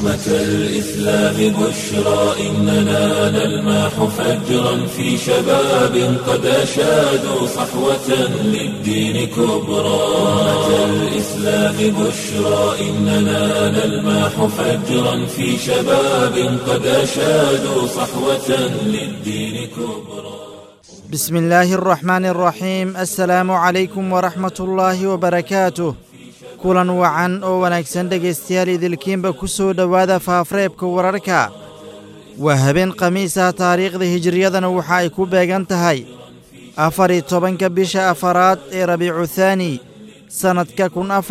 أمة الإسلام بشرى إننا نلمح فجرا في شباب قد أشادوا صحوة للدين كبرى أمة الإسلام بشرى إننا نلمح فجرا في شباب قد أشادوا صحوة للدين كبرى. بسم الله الرحمن الرحيم. السلام عليكم ورحمة الله وبركاته. kulan wacan oo wanaagsan dhegaystayaal idilkiinba ku soo dhowaada faafareebka wararka. waa habeen khamiis ah, taariikhda hijriyadana waxa ay ku beegan tahay 14 bisha afaraad ee rabiicu thaani sannadka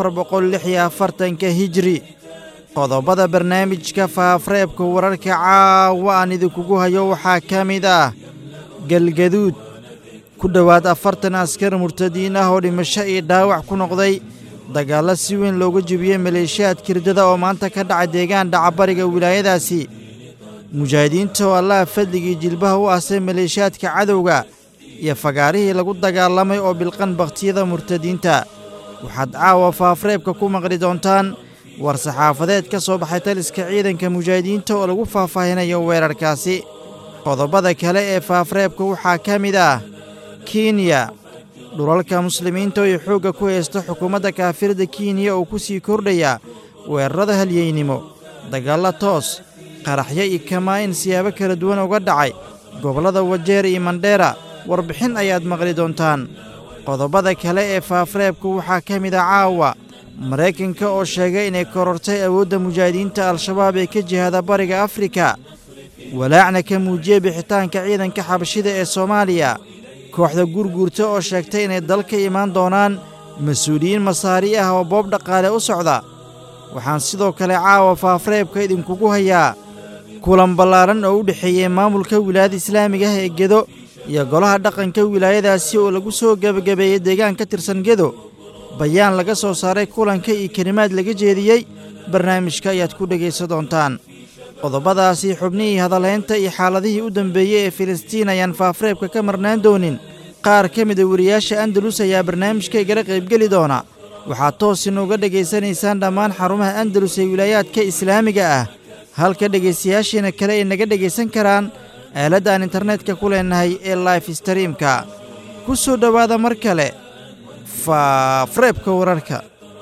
1446 hijri. qodobada barnaamijka faafareebka wararka caawa aan idinkugu hayo waxaa ka mid ah galgaduud, ku dhowaad 40 askar murtadiin ah oo dhimasho iyo dhaawac ku noqday dagaallo si weyn looga jebiyey maleeshiyaad kirdada oo maanta ka dhacay deegaan dhacabariga wilaayadaasi. mujaahidiinta oo allaha fadligii jilbaha u aasay maleeshiyaadka cadowga iyo fagaarihii lagu dagaalamay oo bilqan bakhtiyada murtadiinta. waxaad caawa faafareebka ku maqli doontaan war saxaafadeed ka soo baxay taliska ciidanka mujaahidiinta oo lagu faahfaahinayo weerarkaasi. qodobada kale ee faafareebka waxaa ka mid ah kenya, dhulalka muslimiinta oo xoogga ku haysta xukuumadda kaafirda kenya oo ku sii kordhaya weerarada halyeynimo, dagaalla toos, qaraxyo iyo kamaa-in siyaabo kala duwan uga dhacay gobollada wajeer iyo mandheera. warbixin ayaad maqli doontaan. qodobada kale ee faafareebka waxaa ka mid ah caawa maraykanka oo sheegay inay korortay awoodda mujaahidiinta al-shabaab ee ka jihaada bariga afrika, walaacna ka muujiyey bixitaanka ciidanka xabashida ee soomaaliya. kooxda gurguurta oo sheegtay inay dalka imaan doonaan mas-uuliyiin masaari ah oo boob dhaqaale u socda. waxaan sidoo kale caawa faafareebka idinkugu hayaa kulan ballaaran oo u dhexeeyey maamulka wilaayada islaamiga ah ee gedo iyo golaha dhaqanka wilaayadaasi oo lagu soo gebagabeeyey deegaan ka tirsan gedo. bayaan laga soo saaray kulanka iyo kelimaad laga jeediyey barnaamijka ayaad ku dhegaysan doontaan. qodobadaasi xubnihii hadalhaynta iyo xaaladihii u dambeeyey ee filistiin ayaan faafareebka ka marnaan doonin. qaar ka mida wariyaasha andalus ayaa barnaamijka igala qaybgeli doona. waxaad toos inuuga dhegaysanaysaan dhammaan xarumaha andalus ee wilaayaadka islaamiga ah, halka dhegaystayaashiina kale ay naga dhegaysan karaan aaladda aan internetka ku leenahay ee life streamka. ku soo dhowaada mar kale faafareebka wararka.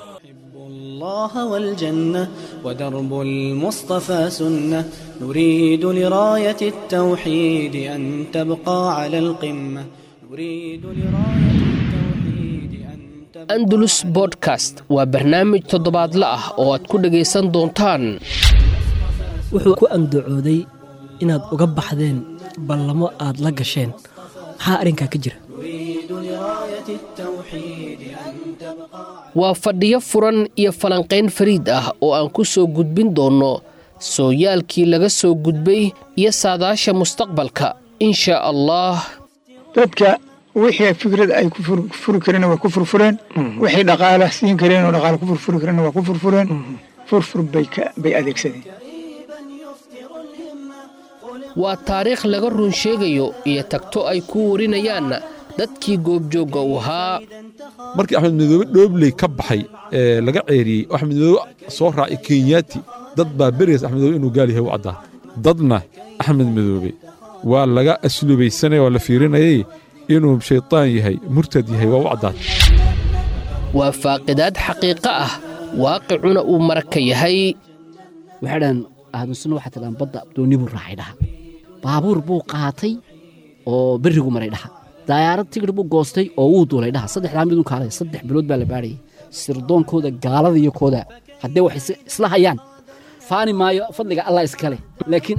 الله والجنة ودرب المصطفى سنة نريد لراية التوحيد أن تبقى على القمة نريد لراية التوحيد أن تبقى أندلس بودكاست وبرنامج تضباط لأه وأتكون جيسان دونتان wuxuu ku andacooday inaad uga baxdeen ballamo aad la gasheen. maxaa arrinkaa ka jira? waa fadhiyo furan iyo falanqayn fariid ah oo aan ku soo gudbin doonno sooyaalkii laga soo gudbay iyo saadaasha mustaqbalka insha allah. dadka wixii fikrad ay ku furi kareen waa ku furfureen, wixii dhaqaale siin kareen oo dhaqaale ku furfuri kareen waa ku furfureen. furfur bay adeegsadeen. waa taariikh laga run sheegayo iyo tagto ay ku warinayaan dadkii goobjoogga u ahaa. markii axmed midoobe dhoobley ka baxay ee laga ceeriyey axmed midoobe soo raacay kenyaati, dad baa berigaas axmed midoobe inuu gaal yahay u caddaa. dadna axmed midoobe waa laga aslubaysanay, waa la fiirinayay inuu shaytaan yahay, murtad yahay, waa u caddaad. waa faaqidaad xaqiiqo ah, waaqicuna uu maraka yahay. waxay dhahan ahlusunna waxaa tidhaan badda dooni buu raacay dhaha, baabuur buu qaatay oo berrigu maray dhaha, dayaarad tigir buu goostay oo wuu duulay dhaha. saddexdaa miduu kaalay 3 bilood baa la baadhayay. sirdoonkooda gaalada iyo kooda haddee wax isla hayaan faani maayo, fadliga allah iskale. laakiin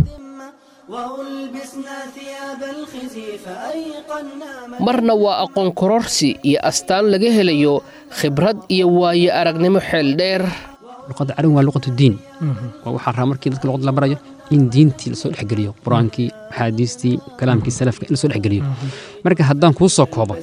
marna waa aqoon kororsi iyo astaan laga helayo khibrad iyo waayo aragnimo xeel dheer. luqadda carabiga waa luqatu diin. waxaa rabaa markii dadka luqadda la barayo in diintii lasoo dhexgeliyo, qur-aankii, axaadiistii, kalaamkii salafka in lasoo dhexgeliyo. marka haddaan kuu soo koobo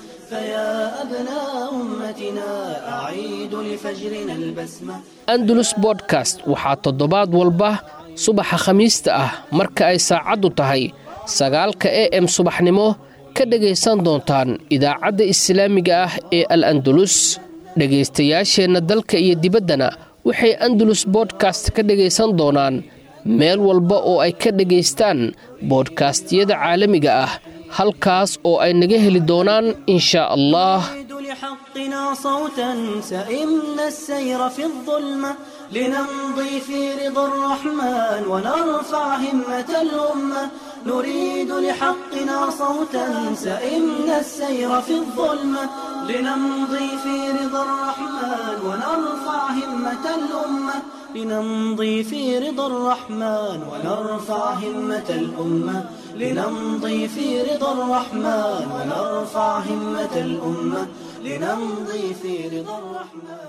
andalus bodkast waxaa toddobaad walba subaxa khamiista ah marka ay saacaddu tahay 9 AM subaxnimo ka dhegaysan doontaan idaacadda islaamiga ah ee al andalus. dhegaystayaasheenna dalka iyo dibaddana waxay andalus bodkast ka dhegaysan doonaan meel walba oo ay ka dhegaystaan boodkastiyada caalamiga ah halkaas oo ay naga heli doonaan insha allah. لحقنا صوتا سئمنا السير في الظلمة لنمضي في رضا الرحمن ونرفع همة الأمة نريد لحقنا صوتا سئمنا السير في الظلمة لنمضي في رضا الرحمن ونرفع همة الأمة لنمضي في رضا الرحمن ونرفع همة الأمة لنمضي في رضا الرحمن ونرفع همة الأمة لنمضي في رضا الرحمن.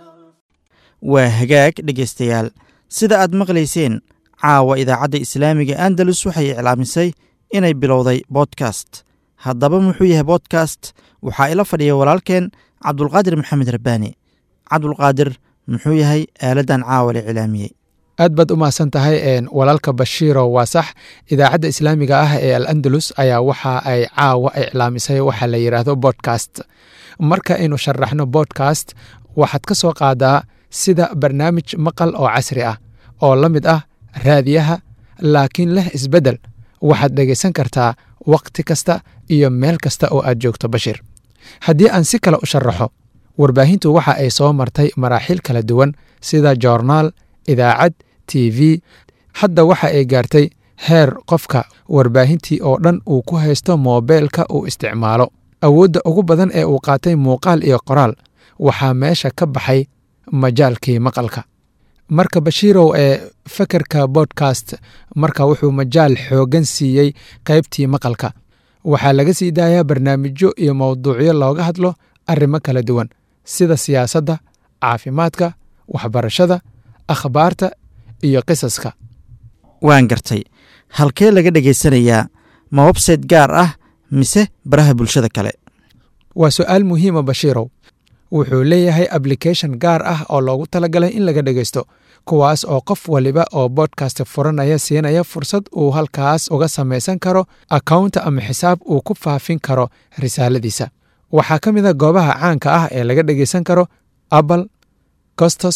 waa hagaag dhegaystayaal sida aad maqlayseen caawa idaacadda islaamiga andalus waxay iclaamisay inay bilowday bodkast. haddaba muxuu yahay bodkast? waxaa ila fadhiya walaalkeen cabdulqaadir maxamed rabbaani. cabdulqaadir, muxuu yahay aaladdan caawa la iclaamiyey? aad baad u mahadsan tahay walaalka bashiiro. waa sax, idaacadda islaamiga ah ee al andalus ayaa waxa ay caawa iclaamisay waxa la yidhaahdo bodkast. marka aynu sharaxno bodkast waxaad ka soo qaadaa sida barnaamij maqal oo casri ah oo la mid ah raadiyaha laakiin leh isbeddel. waxaad dhegaysan kartaa wakhti kasta iyo meel kasta oo aad joogto bashir. haddii aan si kale u sharaxo, warbaahintu waxa ay soo martay maraaxiil kala duwan sida joornaal, idaacad, tv. hadda waxa ay gaartay heer qofka warbaahintii oo dhan uu ku haysto moobeelka uu isticmaalo. awoodda ugu badan ee uu qaatay muuqaal iyo qoraal waxaa meesha ka baxay majaalkii maqalka. marka bashiirow fakarka bodkast marka wuxuu majaal xooggan siiyey qaybtii maqalka. waxaa laga sii daayaa barnaamijyo iyo mowduucyo looga hadlo arrimo kala duwan sida siyaasadda, caafimaadka, waxbarashada, akhbaarta iyo qisaska. waan gartay. halkee laga dhegaysanayaa? ma websayte gaar ah mise baraha bulshada kale? waa su'aal muhiima bashiirow. wuxuu leeyahay ablication gaar ah oo loogu talagalay in laga dhegaysto, kuwaas oo qof waliba oo bodkast furanaya siinaya fursad uu halkaas uga samaysan karo akawnta ama xisaab uu ku faafin karo risaaladiisa. waxaa ka mid a goobaha caanka ah ee laga dhegaysan karo apple, costos,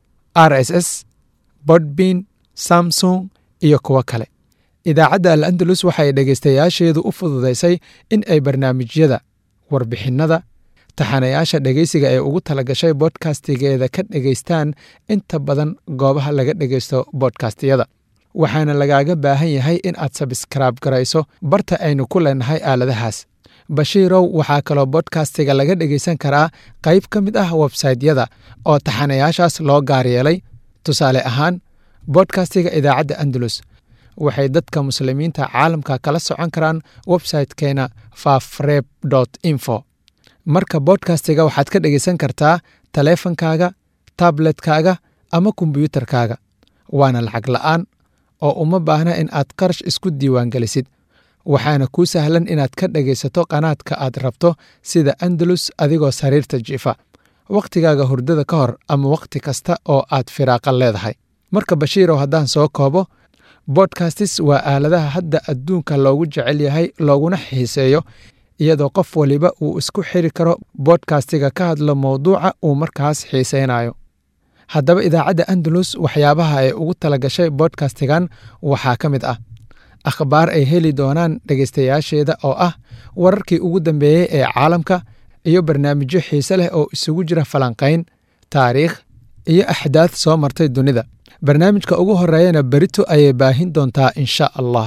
rss, bodbean, samsung iyo kuwo kale. idaacadda al andalus waxay dhegaystayaasheedu u fududaysay in ay barnaamijyada, warbixinnada, taxanayaasha dhegaysiga ee ugu talagashay bodkastigeeda ka dhegaystaan inta badan goobaha laga dhegaysto bodkastiyada. waxaana lagaaga baahan yahay in aad sabskraib garayso barta aynu ku leenahay aaladahaas. bashiirow, waxaa kaloo bodkastiga laga dhegaysan karaa qayb ka mid ah websaytyada oo taxanayaashaas loo gaar yeelay. tusaale ahaan, bodkastiga idaacadda andalus waxay dadka muslimiinta caalamka kala socon karaan websaytekeena fafreb info. marka bodkastiga waxaad ka dhegaysan kartaa taleefankaaga, tabletkaaga ama kombyuutarkaaga. waana lacag la'aan oo uma baahna in aad qarash isku diiwaangelisid. waxaana kuu sahlan inaad ka dhegaysato qanaadka aad rabto sida andalus adigoo sariirta jiifa, wakhtigaaga hurdada ka hor ama wakhti kasta oo aad firaaqa leedahay. marka bashiirow, haddaan soo koobo, bodkastis waa aaladaha hadda adduunka loogu jecel yahay looguna xiiseeyo, iyadoo qof waliba uu isku xiri karo bodkastiga ka hadlo mowduuca uu markaas xiisaynayo. haddaba idaacadda andalus waxyaabaha ay ugu talagashay bodkastigan waxaa ka mid ah akhbaar ay heli doonaan dhegaystayaasheeda oo ah wararkii ugu dambeeyey ee caalamka iyo barnaamijyo xiise leh oo isugu jira falanqayn, taariikh iyo axdaad soo martay dunida. barnaamijka ugu horeeyana berito ayay baahin doontaa insha allah.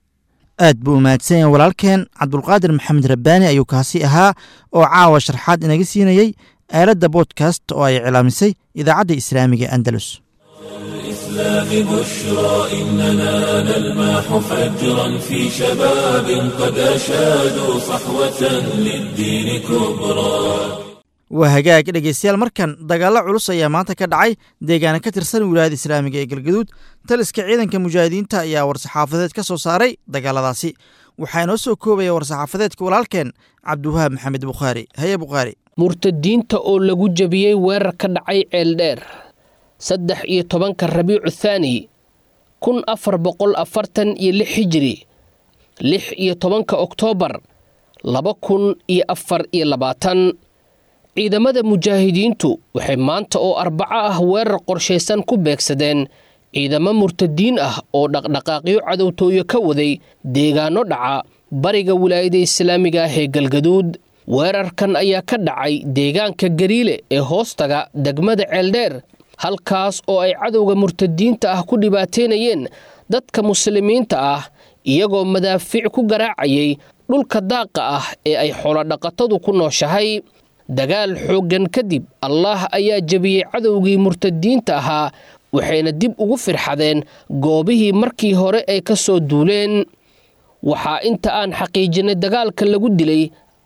aad buu u mahadsan yahay walaalkeen cabdulqaadir maxamed rabbaani ayuu kaasi ahaa oo caawa sharxaad inaga siinayey aaladda bodkast oo ay iclaamisay idaacadda islaamiga andalus. الإسلام بشرى إننا نلمح فجرا في شباب قد أشادوا صحوة للدين كبرى. waa hagaag dhegaystayaal, markan dagaallo culus ayaa maanta ka dhacay deegaana ka tirsan wilaayada islaamiga ee galgaduud. taliska ciidanka mujaahidiinta ayaa war-saxaafadeed ka soo saaray dagaaladaasi. waxaa inoo soo koobaya war-saxaafadeedka walaalkeen cabdiwahaab maxamed bukhaari. haye bukhaari. murtadiinta oo lagu jebiyey weerar ka dhacay ceeldheer 13 rabiicu thaani 1446 hijri 16 oktoobar 2024. ciidamada mujaahidiintu waxay maanta oo arbaco ah weerar qorshaysan ku beegsadeen ciidamo murtadiin ah oo dhaqdhaqaaqyo cadowtooyo ka waday deegaano dhaca bariga wilaayada islaamiga ah ee galgaduud. weerarkan ayaa ka dhacay deegaanka Gariile ee hoostaga degmada Ceeldheer, halkaas oo ay cadowga murtadiinta ah ku dhibaateynayeen dadka muslimiinta ah iyagoo madaafiic ku garaacayay dhulka daaqa ah ee ay xoolo dhaqatadu ku nooshahay. dagaal xooggan kadib Allah ayaa jabiyey cadowgii murtadiinta ahaa, waxayna dib ugu firxadeen goobihii markii hore ay ka soo duuleen. waxaa inta aan xaqiijinay dagaalka lagu dilay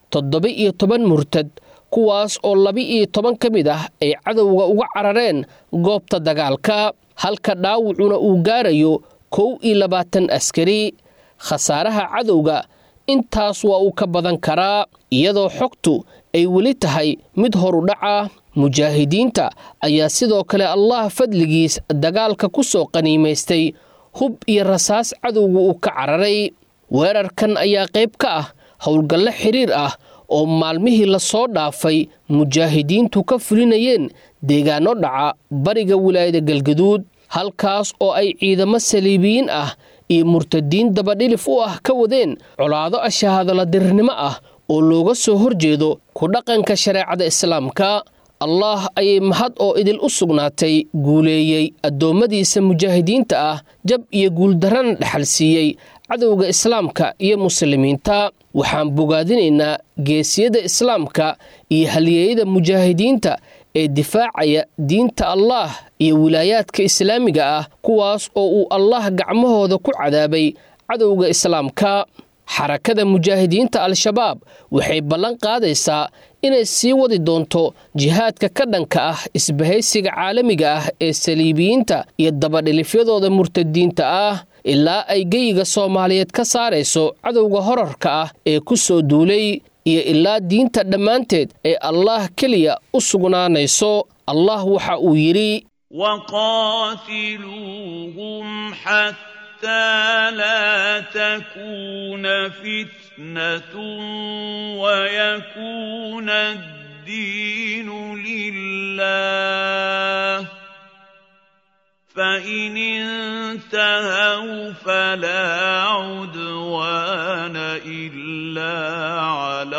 17 murtad, kuwaas oo 12 ka mid ah ay cadowga uga carareen goobta dagaalka, halka dhaawacuna uu gaarayo 21 askari. khasaaraha cadowga intaas waa uu ka badan karaa, iyadoo xogtu ay weli tahay mid horu dhaca. mujaahidiinta ayaa sidoo kale Allah fadligiis dagaalka ku soo qaniimaystay hub iyo rasaas cadowga uu ka cararay. weerarkan ayaa qayb ka ah howlgallo xiriir ah oo maalmihii la soo dhaafay mujaahidiintu ka fulinayeen deegaano dhaca bariga wilaayada galgaduud, halkaas oo ay ciidamo saliibiyiin ah iyo murtadiin dabadhilif u ah ka wadeen colaado ashahaadala dirnimo ah oo looga soo horjeedo ku dhaqanka shareecada islaamka. Allah ayay mahad oo idil u sugnaatay guuleeyey addoommadiisa mujaahidiinta ah, jab iyo guuldarrana dhaxal siiyey cadowga islaamka iyo muslimiinta. waxaan bogaadinaynaa geesiyada islaamka iyo halyeeyada mujaahidiinta ee difaacaya diinta Allah iyo wilaayaadka islaamiga ah, kuwaas oo uu Allah gacmahooda ku cadaabay cadowga islaamka. xarakada mujaahidiinta al-shabaab waxay ballan qaadaysaa inay sii wadi doonto jihaadka ka dhanka ah isbahaysiga caalamiga ah ee saliibiyiinta iyo dabadhilifyadooda murtadiinta ah, ilaa ay geyiga Soomaaliyeed ka saarayso cadowga horarka ah ee ku soo duulay, iyo ilaa diinta dhammaanteed ee Allah keliya u sugnaanayso. Allah waxa uu yidhi: waqaatiluuhum حتى لا تكون فتنة ويكون الدين لله فإن انتهوا فلا عدوان إلا على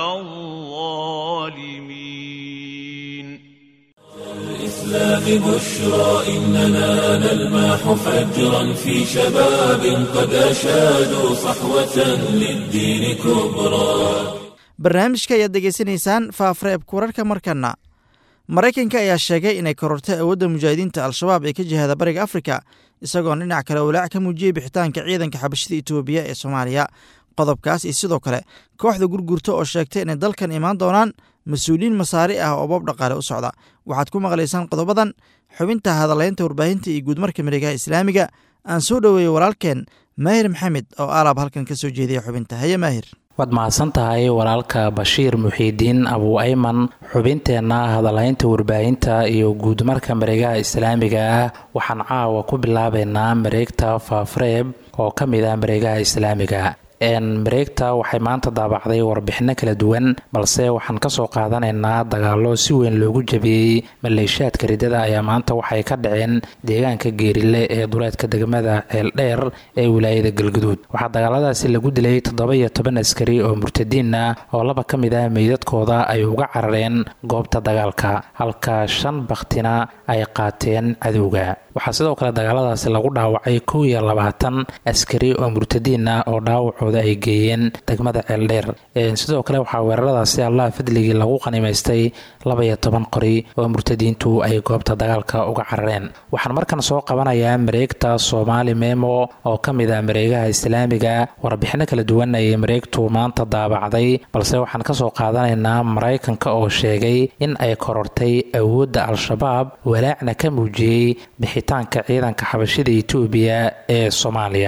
الظالمين. الإسلام بشرى إننا نلمح فجرا في شباب قد أشادوا صحوة للدين كبرى. barnaamijka ayaad degeysanaysaan faafareebka wararka markana. maraykanka ayaa sheegay inay korortay awoodda mujaahidiinta al-shabaab ee ka jihada bariga afrika, isagoon dhinac kale walaac ka muujiyey bixitaanka ciidanka xabashida Itoobiya ee Soomaaliya. qodobkaas iyo sidoo kale kooxda gurgurta oo sheegtay inay dalkan imaan doonaan mas-uuliyiin masaari ah oo boob dhaqaale u socda. waxaad ku maqlaysaan qodobadan xubinta hadaleynta warbaahinta iyo guudmarka mareegaha islaamiga. aan soo dhoweeyey walaalkeen maahir maxamed oo alaab halkan ka soo jeediya xubinta. haye maahir. waad mahadsan tahay walaalka Bashiir Muxiidiin Abu Ayman. xubinteenna hadaleynta warbaahinta iyo guudmarka mareegaha islaamiga ah waxaan caawa ku bilaabeynaa mareegta Faafareeb oo ka mid ah mareegaha islaamiga. mareegta waxay maanta daabacday warbixino kala duwan, balse waxaan kasoo qaadanaynaa dagaalo si weyn loogu jabiyey maleeshiyaadka ridada ayaa maanta waxay ka dhaceen deegaanka Geerile ee duleedka degmada Ceeldheer ee wilaayada Galgaduud. waxaa dagaaladaasi lagu dilay 17 askari oo murtadiin ah oo 2 ka mid ah meydadkooda ay uga carareen goobta dagaalka, halka 5 baktina ay qaateen cadowga. waxaa sidoo kale dagaaladaasi lagu dhaawacay 21 askari oo murtadiin ah oo dhaawacooda ay geeyeen degmada Ceeldheer. sidoo kale waxaa weeraradaasi Allah fadligii lagu qanimaystay 12 qori oo murtadiintu ay goobta dagaalka uga carareen. waxaan markan soo qabanayaa mareegta Soomaali Memo oo ka mid ah mareegaha islaamiga. warbixino kala duwan ay mareegtu maanta daabacday, balse waxaan kasoo qaadanaynaa Maraykanka oo sheegay in ay korortay awoodda al-shabaab, walaacna ka muujiyey bixitaanka ciidanka xabashida Itoobiya ee Soomaaliya.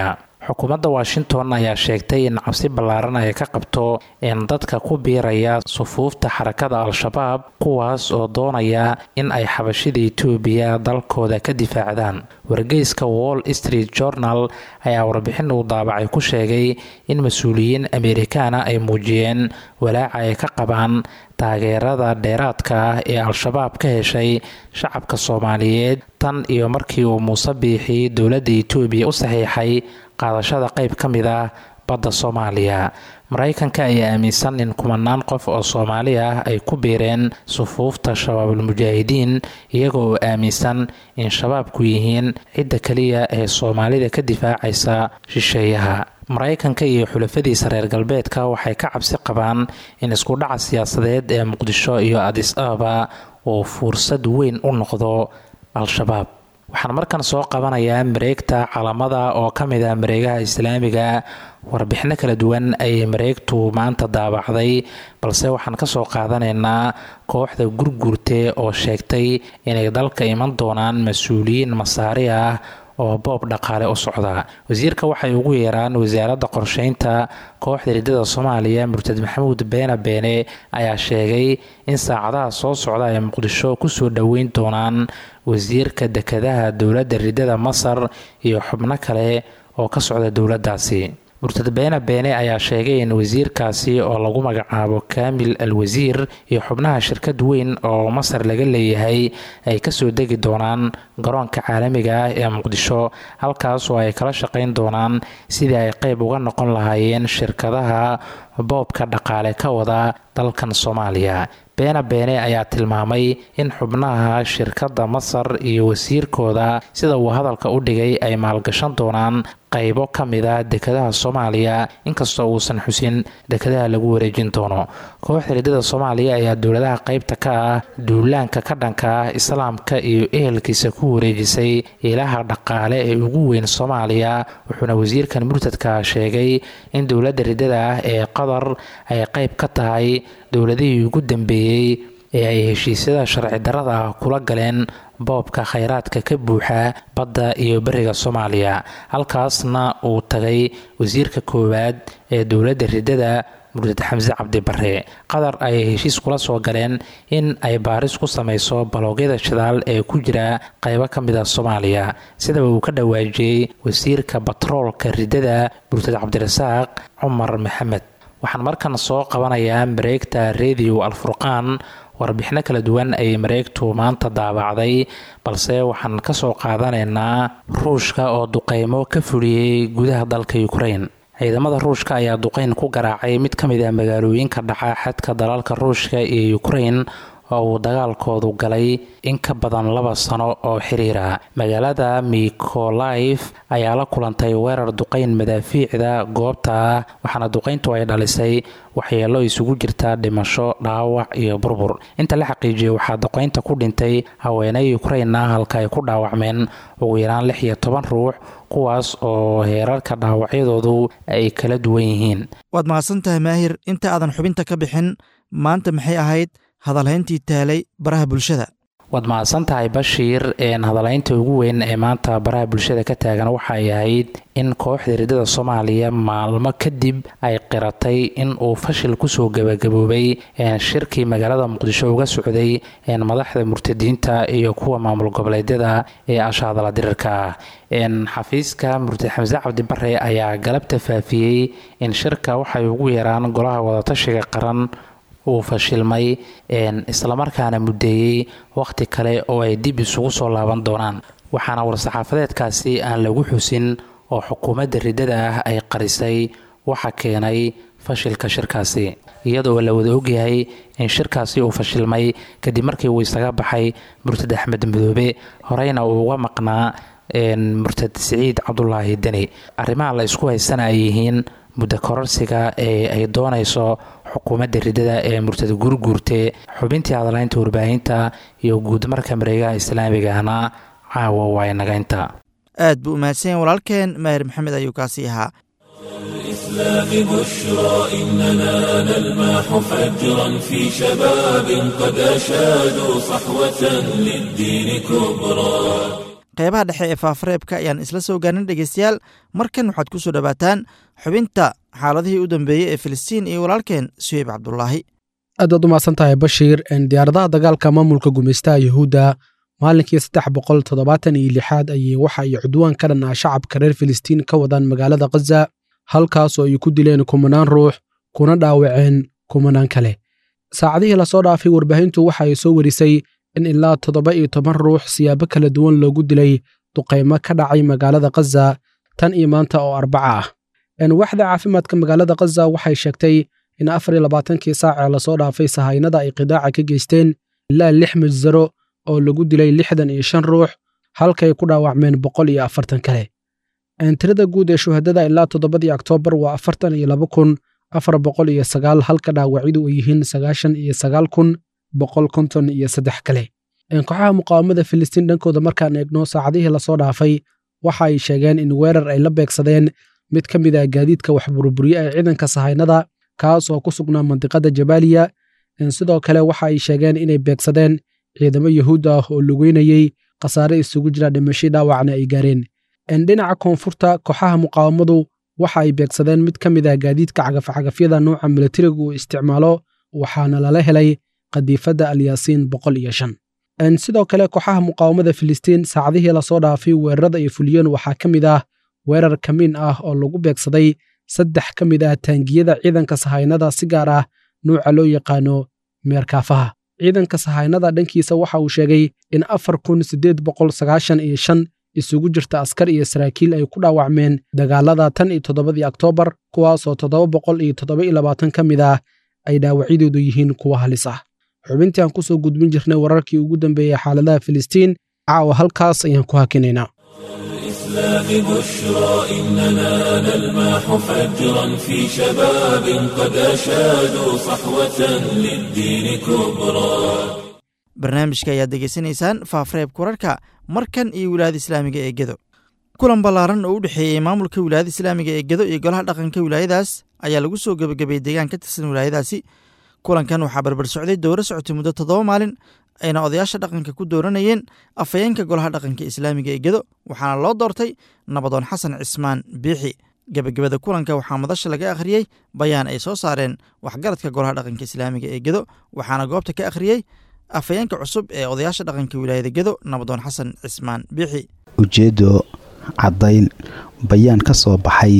xukuumadda washington ayaa sheegtay in cabsi ballaaran ay ka qabto in dadka ku biiraya sufuufta xarakada al-shabaab kuwaas oo doonaya in ay xabashida etoobiya dalkooda ka difaacdaan. wargeyska wall street journal ayaa warbixin uu daabacay ku sheegay in mas-uuliyiin ameerikaana ay muujiyeen walaaca ay ka qabaan taageerada dheeraadka ah ee al-shabaab ka heshay shacabka soomaaliyeed tan iyo markii uu muuse biixi dowladda etoobiya u saxiixay qaadashada qayb ka mid ah badda soomaaliya. maraykanka ayaa aaminsan in kumanaan qof oo soomaali ah ay ku biireen sufuufta shabaabulmujaahidiin iyaga oo aaminsan in shabaabku yihiin cidda keliya ee soomaalida ka difaacaysa shisheeyaha. maraykanka iyo xulafadiisa reer galbeedka waxay ka cabsi qabaan in iskudhaca siyaasadeed ee muqdisho iyo adis ababa uu fursad weyn u noqdo al-shabaab. waxaan markan soo qabanayaa mareegta calamada oo ka mid ah mareegaha islaamiga. warbixino kala duwan ayay mareegtu maanta daabacday, balse waxaan ka soo qaadanaynaa kooxda gurgurte oo sheegtay inay dalka iman doonaan mas-uuliyiin masaari ah oo boob dhaqaale u socda. wasiirka waxay ugu yeeraan wasaaradda qorsheynta kooxda riddada soomaaliya murtad maxamuud beene ayaa sheegay in saacadaha soo socda ay muqdisho kusoo dhoweyn doonaan wasiirka dekedaha dowladda riddada masar iyo xubno kale oo ka socda dowladdaasi. murtad beene ayaa sheegay in wasiirkaasi oo lagu magacaabo kaamil al wasiir iyo xubnaha shirkad weyn oo masar laga leeyahay ay kasoo degi doonaan garoonka caalamiga ah ee muqdisho, halkaas oo ay kala shaqayn doonaan sidii ay qayb uga noqon lahaayeen shirkadaha boobka dhaqaale ka wada dalkan soomaaliya. beene ayaa tilmaamay in xubnaha shirkadda masar iyo wasiirkooda sida uu hadalka u dhigay ay maalgashan doonaan qaybo ka mid a dekedaha soomaaliya, inkastoo uusan xusin dekedaha lagu wareejin doono. kooxda riddada soomaaliya ayaa dowladaha qaybta ka ah duulaanka ka dhanka ah islaamka iyo ehelkiisa ku wareejisay ilaha dhaqaale ee ugu weyn soomaaliya, wuxuuna wasiirkan murtadka sheegay in dowladda riddada ah ee qatar ay qayb ka tahay dowladihii ugu dambeeyey ee ay heshiisyada sharci darrada ah kula galeen boobka khayraadka ka buuxa badda iyo beriga soomaaliya. halkaasna uu tagay wasiirka koowaad ee dowladda riddada murtad xamse cabdi bare. qatar ayay heshiis kula soo galeen in ay baaris ku samayso baloogyada shidaal ee ku jira qaybo ka mid a soomaaliya, sidaba uu ka dhawaajiyey wasiirka batroolka riddada murtad cabdirasaaq cumar maxamed. waxaan markan soo qabanayaa mareegta radio alfurqaan. warbixino kala duwan ayay mareegtu maanta daabacday, balse waxaan ka soo qaadanaynaa ruushka oo duqeymo ka fuliyey gudaha dalka ukraine. ciidamada ruushka ayaa duqeyn ku garaacay mid ka mid ah magaalooyinka dhaca xadka dalalka ruushka iyo ukraine oo uu dagaalkoodu galay in ka badan 2 sano oo xiriira. magaalada Mykolaiv ayaa la kulantay weerar duqeyn madaafiicda goobta ah, waxaana duqeyntu ay dhalisay waxyeelo isugu jirta dhimasho, dhaawac iyo burbur. inta la xaqiijiyay waxaa duqeynta ku dhintay haweeney Ukraine ah halka ay ku dhaawacmeen ugu yaraan 16 ruux, kuwaas oo heerarka dhaawacyadoodu ay kala duwan yihiin. waad mahadsantahay maahir. inta aadan xubinta ka bixin, maanta maxay ahayd hadalhayntii taalay baraha bulshada? waad mahadsantahay bashiir. hadalhaynta ugu weyn ee maanta baraha bulshada ka taagan waxay ahayd in kooxda riddada soomaaliya maalmo kadib ay qiratay in uu fashil kusoo gabagaboobay shirkii magaalada muqdisho uga socday madaxda murtadiinta iyo kuwa maamul goboleedyada ee ashaadala dirirka ah. xafiiska murtad xamse cabdi bare ayaa galabta faafiyey in shirka waxay ugu yeeraan golaha wadatashiga qaran uu fashilmay, islamarkaana muddeeyey wakhti kale oo ay dib isugu soo laaban doonaan. waxaana war-saxaafadeedkaasi aan lagu xusin oo xukuumadda riddada ah ay qarisay waxa keenay fashilka shirkaasi, iyadoo la wada ogyahay in shirkaasi uu fashilmay kadib markii uu isaga baxay murtad axmed madoobe, horeyna uu uga maqnaa murtad siciid cabdulaahi deni. arrimaha la isku haysana ay yihiin muddo kororsiga ee ay doonayso xukuumadda riddada ee murtad gurguurte. xubintii hadalaynta warbaahinta iyo guudmarka mareegaha islaamigahna caawa waa nagaynta. aad buu umahadsan yahay walaalkeen maahir maxamed ayuu kaasi ahaa. الإسلام بشرى إننا نلمح فجرا في شباب قد أشادوا صحوة للدين كبرى. qeybaha dhexe ee faafareebka ayaan isla soo gaarin dhegeystayaal. markan waxaad ku soo dhowaataan xubinta xaaladihii u dambeeyey ee filistiin iyo walaalkeen suheyb cabdulaahi. aad baad u mahadsan tahay bashiir. diyaaradaha dagaalka maamulka gumaystaha yuhuudda maalinkii 376 ayay waxa ay cudwaan ka dhan ah shacabka reer filistiin ka wadaan magaalada khaza, halkaasoo ay ku dileen kumanaan ruux kuna dhaawaceen kumanaan kale. saacadihii lasoo dhaafay warbaahintu waxa ay soo warisay in ilaa 17 ruux siyaabo kala duwan loogu dilay duqaymo ka dhacay magaalada khaza tan iyo maanta oo Arbaca ah. waaxda caafimaadka magaalada khaza waxay sheegtay in 24kii saac ee lasoo dhaafay sahaynada ay qidaaca ka geysteen ilaa 6 majzaro oo lagu dilay 65 ruux, halkay ku dhaawacmeen 140 kale. tirada guud ee shuhadada ilaa 7 Oktoobar waa 42,409, halka dhaawacyadu ay yihiin 99,153 kale. kooxaha muqaawamada Filistiin dhankooda markaan eegno saacadihii lasoo dhaafay waxa ay sheegeen in weerar ay la beegsadeen mid ka mid ah gaadiidka wax burburiye ee ciidanka sahaynada kaas oo ku sugnaa mandiqada Jabaaliya. sidoo kale waxa ay sheegeen inay beegsadeen ciidamo Yahuud ah oo lugeynayay, khasaare isugu jira dhimasho dhaawacna ay gaareen. dhinaca koonfurta kooxaha muqaawamadu waxa ay beegsadeen mid ka mid ah gaadiidka cagaf-cagafyada nooca militariga uu isticmaalo, waxaana lala helay qadiifada Al-Yaasiin 105. sidoo kale kooxaha muqaawamada Filistiin saacadihii lasoo dhaafay weerarada ay fuliyeen waxaa ka mid ah weerar kamiin ah oo lagu beegsaday 3 ka mid ah taangiyada ciidanka sahaynada, si gaar ah nuuca loo yaqaano meerkaafaha. ciidanka sahaynada dhankiisa waxa uu sheegay in 4895 isugu jirta askar iyo saraakiil ay ku dhaawacmeen dagaalada tan iyo 7 Oktoobar, kuwaasoo 727 ka mid ah ay dhaawacyadoodu yihiin kuwa halis ah. xubintii aan ku soo gudbin jirnay wararkii ugu dambeeyey xaaladaha Filistiin caawa halkaas ayaan ku hakinaynaa. الإسلام بشرى إننا نلمح فجرا في شباب قد أشادوا صحوة للدين كبرى. barnaamijka ayaad degeysanaysaan faafareebka wararka markan iyo wilaayada islaamiga ee Gedo. kulan ballaaran oo u dhexeeyey maamulka wilaayada islaamiga ee Gedo iyo golaha dhaqanka wilaayadaas ayaa lagu soo gabagabay deegaan ka tirsan wilaayadaasi. kulankan waxaa barbar socday dowro socotay muddo 7 maalin ayna odayaasha dhaqanka ku dooranayeen afayeenka golaha dhaqanka islaamiga ee Gedo, waxaana loo doortay nabadoon xasan cismaan biixi. gabagabada kulanka waxaa madasha laga akhriyey bayaan ay soo saareen waxgaradka golaha dhaqanka islaamiga ee Gedo, waxaana goobta ka akhriyey afayeenka cusub ee odayaasha dhaqanka wilaayada Gedo, nabadoon xasan cismaan biixi. ujeedo caddayn bayaan ka soo baxay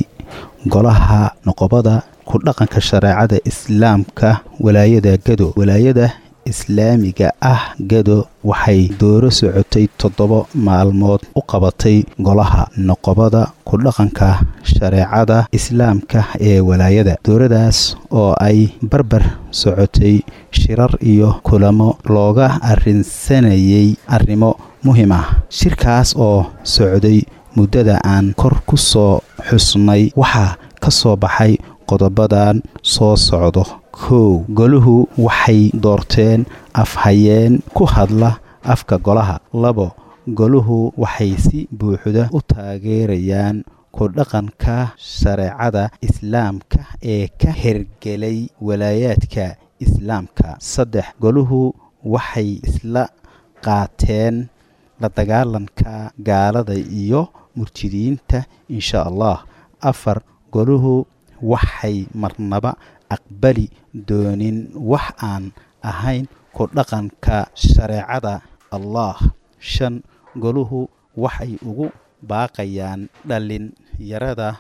golaha noqobada ku dhaqanka shareecada islaamka walaayada Gedo. walaayada islaamiga ah Gedo waxay dooro socotay 7 maalmood u qabatay golaha noqobada ku dhaqanka shareecada islaamka ee walaayada. dooradaas oo ay barbar socotay shirar iyo kulamo looga arrinsanayay arrimo muhiim ah. shirkaas oo socday muddada aan kor ku soo xusnay waxaa ka soo baxay qodobadan soo socdo. 1. goluhu waxay doorteen afhayeen ku hadla afka golaha. 2. goluhu waxay si buuxda u taageerayaan ku dhaqanka shareecada islaamka ee ka hirgelay walaayaadka islaamka. 3. goluhu waxay isla qaateen la dagaalanka gaalada iyo murjidiinta insha Allah. 4. goluhu waxay marnaba aqbali doonin wax aan ahayn ku dhaqanka shareecada Allah. 5. goluhu waxay ugu baaqayaan dhalinyarada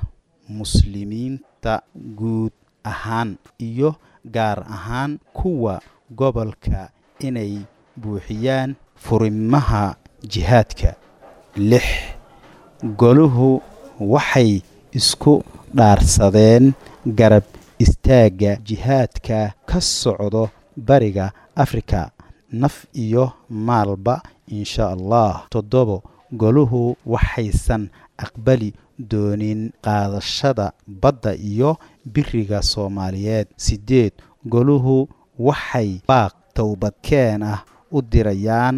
muslimiinta guud ahaan iyo gaar ahaan kuwa gobolka inay buuxiyaan furimaha jihaadka. 6. goluhu waxay isku dhaarsadeen garab istaaga jihaadka ka socdo bariga Afrika naf iyo maalba insha Allah. 7. goluhu waxaysan aqbali doonin qaadashada badda iyo biriga Soomaaliyeed. 8. goluhu waxay baaq towbadkeen ah u dirayaan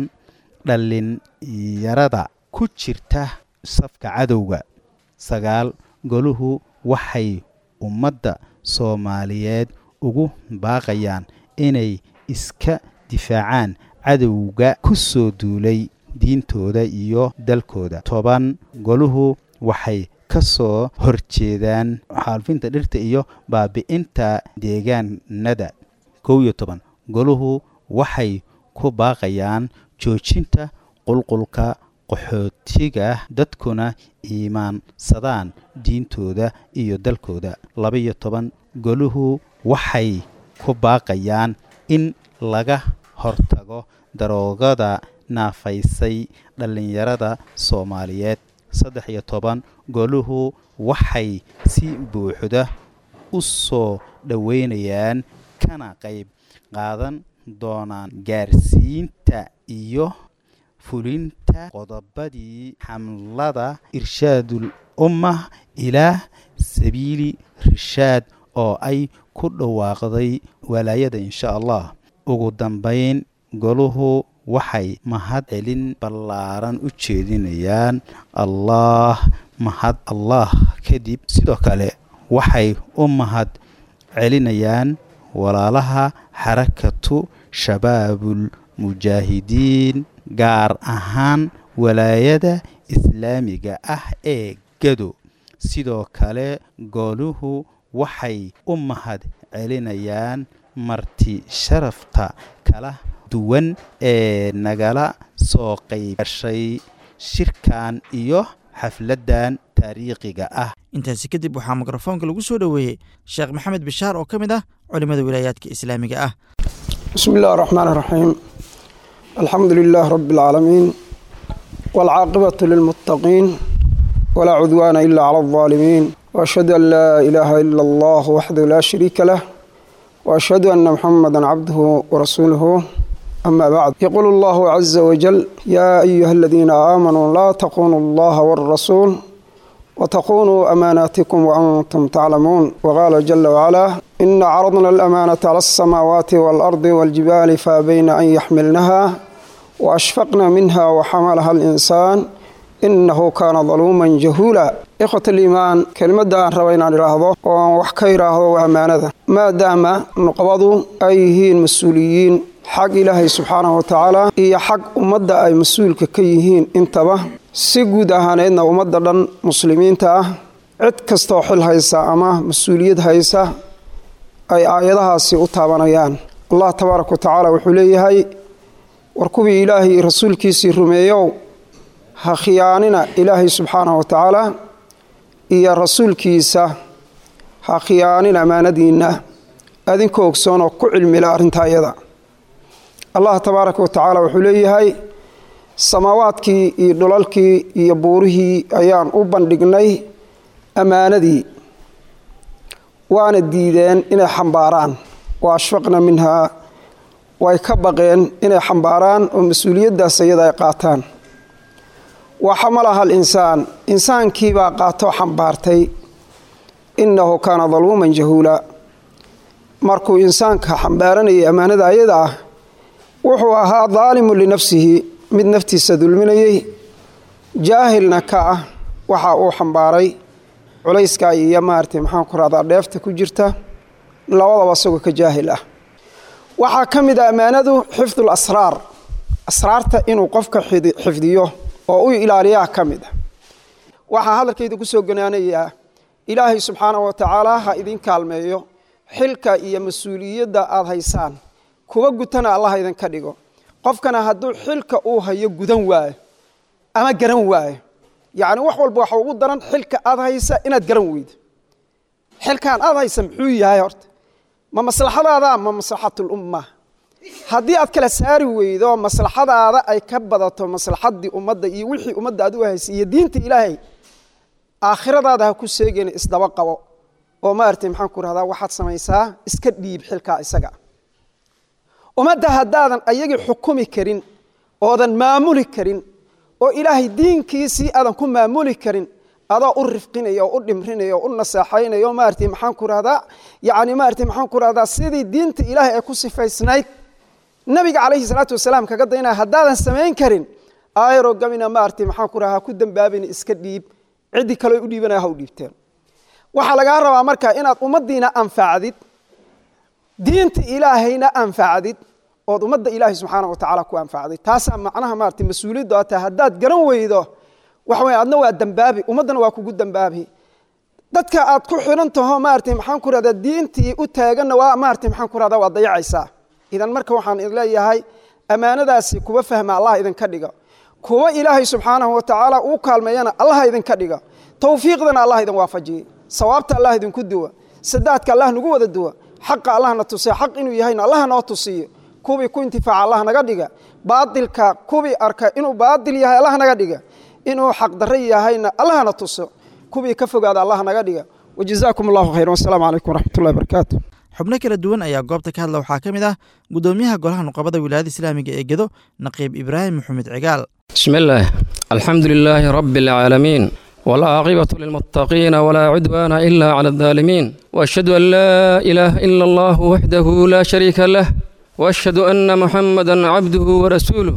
dhalinyarada ku jirta safka cadowga. 9. goluhu waxay ummadda Soomaaliyeed ugu baaqayaan inay iska difaacaan cadowga ku soo duulay diintooda iyo dalkooda. 10 goluhu waxay ka soo horjeedaan xaalufinta dhirta iyo baabi'inta deegaanada. 11 goluhu waxay ku baaqayaan joojinta qulqulka qaxootiga dadkuna iimaansadaan diintooda iyo dalkooda. 12 goluhu waxay ku baaqayaan in laga hortago daroogada naafaysay dhallinyarada Soomaaliyeed. 13 goluhu waxay si buuxda u soo dhaweynayaan kana qayb qaadan doonaan gaarsiinta iyo fulinta qodobadii xamlada irshaadul ummah ilaa sabiili rishaad oo ay ku dhawaaqday walaayada insha Allah. ugu dambayn goluhu waxay mahad celin ballaaran u jeedinayaan Allah kadib. sidoo kale waxay u mahad celinayaan walaalaha xarakatu shabaabul mujaahidiin gaar ahaan walaayada islaamiga ah ee Gado. sidoo kale goluhu waxay u mahad celinayaan marti sharafta kala duwan ee nagala soo qaybgashay shirkan iyo xafladan taariikhiga ah. intaasi kadib waxaa mikrofoonka lagu soo dhaweeyay Sheekh Maxamed Bishaar oo kamid ah culimada wilaayadka islaamiga ah. bismillahir rahmanir rahim. alhamdulillahi rabbil alamin wal aaqibatu lil muttaqin wala udwana illa ala adh-dhalimin wa ashhadu an la ilaha illa Allah wahdahu la sharika lahu wa ashhadu anna Muhammadan abduhu wa rasuluhu. أما بعد يقول الله عز وجل يا أيها الذين آمنوا لا تخونوا الله والرسول وتخونوا أماناتكم وأنتم تعلمون. وقال جل وعلا إن عرضنا الأمانة على السماوات والأرض والجبال فأبين أن يحملنها وأشفقنا منها وحملها الإنسان إنه كان ظلوما جهولا. إخوة الإيمان كلمة دان روينا لرهضه وحكي رهضه وأمانة ما دام نقبضوا أيهين مسؤوليين xaq ilaahay subxaanahu wa tacaala iyo xaq ummadda ay mas-uulka ka yihiin intaba si guud ahaaneedna ummadda dhan muslimiinta ah cid kastoo xil haysa ama mas-uuliyad haysa ay aayadahaasi u taabanayaan. allah tabaaraka wa tacaala wuxuu leeyahay war kuwii ilaahay iyo rasuulkiisii rumeeyow ha khiyaanina ilaahay subxaanahu wa tacaala iyo rasuulkiisa ha khiyaanin ammaanadiinna adinkoo ogsoon oo ku cilmila arrintaa iyada. allah tabaaraka wa tacaala wuxuu leeyahay samaawaadkii iyo dhulalkii iyo buurihii ayaan u bandhignay ammaanadii waana diideen inay xambaaraan wa ashfaqna minhaa way ka baqeen inay xambaaraan oo mas-uuliyaddaas iyada ay qaataan. wa xamalaha al-insaan insaankiibaa qaatoo xambaartay innahu kaana daluuman jahuula. markuu insaanka xambaaranayay ammaanada ayada ah wuxuu ahaa daalimun linafsihi mid naftiisa dulminayay jaahilna ka ah waxa uu xambaaray culayska iyo maartay maxaan ku radaa dheefta ku jirta labadaba isagoo ka jaahil ah. waxaa ka mid ah ammaanadu xifdul asraar asraarta inuu qofka xifdiyo oo u ilaaliyaa ka mid ah. waxaa hadalkayda ku soo ganaanayaa ilaahay subxaanahu wa tacaala ha idin kaalmeeyo xilka iyo mas-uuliyadda aad haysaan kuwa gutana allah idinka dhigo. qofkana hadduu xilka uu hayo gudan waayo ama garan waayo yacni wax walba waxa ugu daran xilka aad haysa inaad garan weydo. xilkan aad haysa muxuu yahay horta ma maslaxadaada ma maslaxatul umma. haddii aad kala saari weydo maslaxadaada ay ka badato maslaxadii ummadda iyo wixii ummadda aad u haysay iyo diinta ilaahay aakhiradaada ha ku seegeen isdaba qabo oo maartay maxaan ku rahdaa waxaad samaysaa iska dhiib xilka isaga. ummadda haddaadan ayagii xukumi karin oodan maamuli karin oo ilaahay diinkiisii aadan ku maamuli karin adoo u rifqinaya oo u dhimrinaya oo u naseexaynaya oo maartay maxaan ku rahdaa yacni maartay maxaan ku rahdaa sidii diinta ilaahay ay ku sifaysnayd nabiga calayhi salaatu wasalaam kaga daynaya haddaadan samayn karin aayaro gamina maartay maxaan ku rahdaa ku dambaabin iska dhiib ciddii kale u dhiibanaya ha u dhiibteen. waxaa lagaa rabaa marka inaad ummaddiina anfacdid diinta ilaahayna anfacdid ood ummadda ilaahay subxaanahu watacaala ku anfacday taasaa macnaha maaragtay mas-uuliyaddu aad tahay haddaad garan weydo waxa weeye adna waa dembaabi ummaddana waa kugu dembaabi dadka aad ku xidhan taho maaragtay maxaan ku rahdaa diintii u taaganna waa maaragtay maxaan ku rahdaa waa dayacaysaa idan marka waxaan leeyahay ammaanadaasi kuwa fahma allah idinka dhiga kuwa ilaahay subxaanahu watacaala uu kaalmeeyana allah idinka dhiga tawfiiqdana allah idin waafajiye sawaabta allah idinku duwa sadaadka allah nagu wada duwa xaqa allahna tusiya xaq inuu yahayna allah noo tusiyo kuwii ku intifaaca allah naga dhiga baadilka kuwii arka inuu baadil yahay allah naga dhiga inuu xaq darro yahayna allahna tuso kuwii ka fogaada allah naga dhiga wajazaakum allahu khayran wassalaamu calaykum waraxmatullahi wabarakaatu xubno kala duwan ayaa goobta ka hadla waxaa ka mid ah gudoomiyaha golaha nuqabada wilaayada islaamiga ee gedo naqiib ibraahim maxamed cigaal bismillaah alxamdu lilaahi rabbi alcaalamiin والعاقبة للمتقين ولا عدوان إلا على الظالمين وأشهد أن لا إله إلا الله وحده لا شريك له وأشهد أن محمدا عبده ورسوله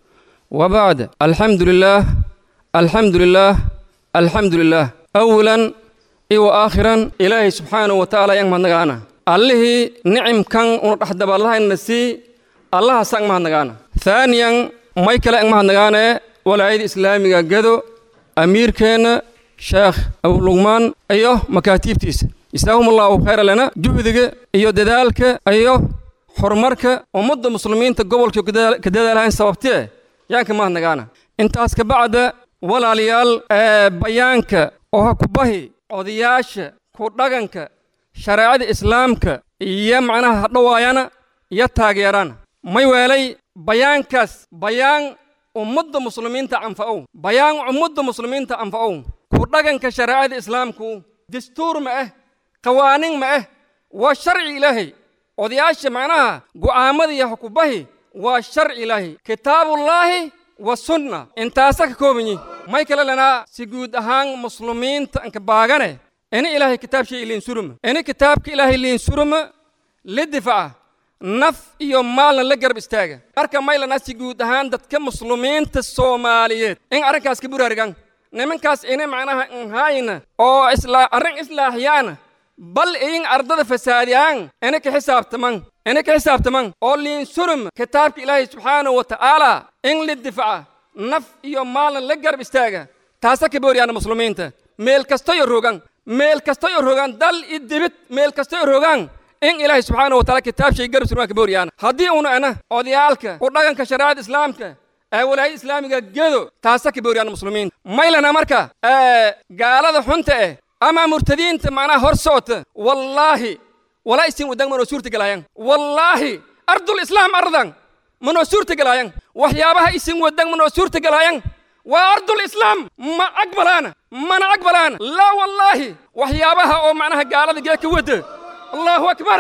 وبعد الحمد لله الحمد لله الحمد لله أولا وآخرا إلهي سبحانه وتعالى ينمى نغانا الله نعم كان ونحدب الله النسي الله سنمى نغانا ثانيا مايكل ينمى نغانا ولا عيد إسلامي قدو أميركنا شيخ أبو لقمان أيوه مكاتيبتيس يساهم الله خير لنا جهدك أيوه ددالك أيوه حرمرك ومد المسلمين تقبل كدال لهن سببتيه يعني ما نجانا أنت أسك بعد ولا ليال بيانك أو كبهي أودياش كودعانك شريعة إسلامك يمعنى هدوايانا يتاجران ما يوالي بيانكس بيان ومد المسلمين تعنفعون بيان ومد المسلمين تعنفعون كودعانك شريعة إسلامكو دستور معه قوانين معه والشرع إلهي أودياش معناها قوامد يحكو به والشرع إلهي كتاب الله والسنة انت أسك كومني ما يكلا لنا سجود أهان مسلمين تنك باغانه أنا إلهي كتاب شيء اللي نسرم أنا كتابك إلهي اللي نسرم للدفاع نف يوم مالنا لقرب استاجة أركا ما يلا ناس سجود أهان دتك مسلمين الصوماليات إن أركا سكبر أرجع نمن كاس إنا معناها إن هاينا أو أرن إصلاحيانا بل إن أرض فساديان أنا كحساب تمن أولي سرم كتابك إلهي سبحانه وتعالى إن للدفاع نف يوم مالنا لقرب استاجة تاسا كبوري أنا مسلمين تا ميل كستو يروغان دل إدبت ميل كستو يروغان إن إلهي سبحانه وتعالى كتاب شيء قرب سرما كبوري هدي أنا أوديالك قرآن كشريعة إسلامك ولاي إسلامي جدو تاسا كبوري أنا مسلمين ما إلنا مركا قال هذا حنته أما مرتدين معنا هرسوت والله ولا يسين ودان من وسورة جلايان والله أرض الإسلام أرضا من وسورة جلايان وحيابها يسين ودان من وسورة جلايان وأرض الإسلام ما أقبلان لا والله وحيابها أو معناها قال هذا جاك ود الله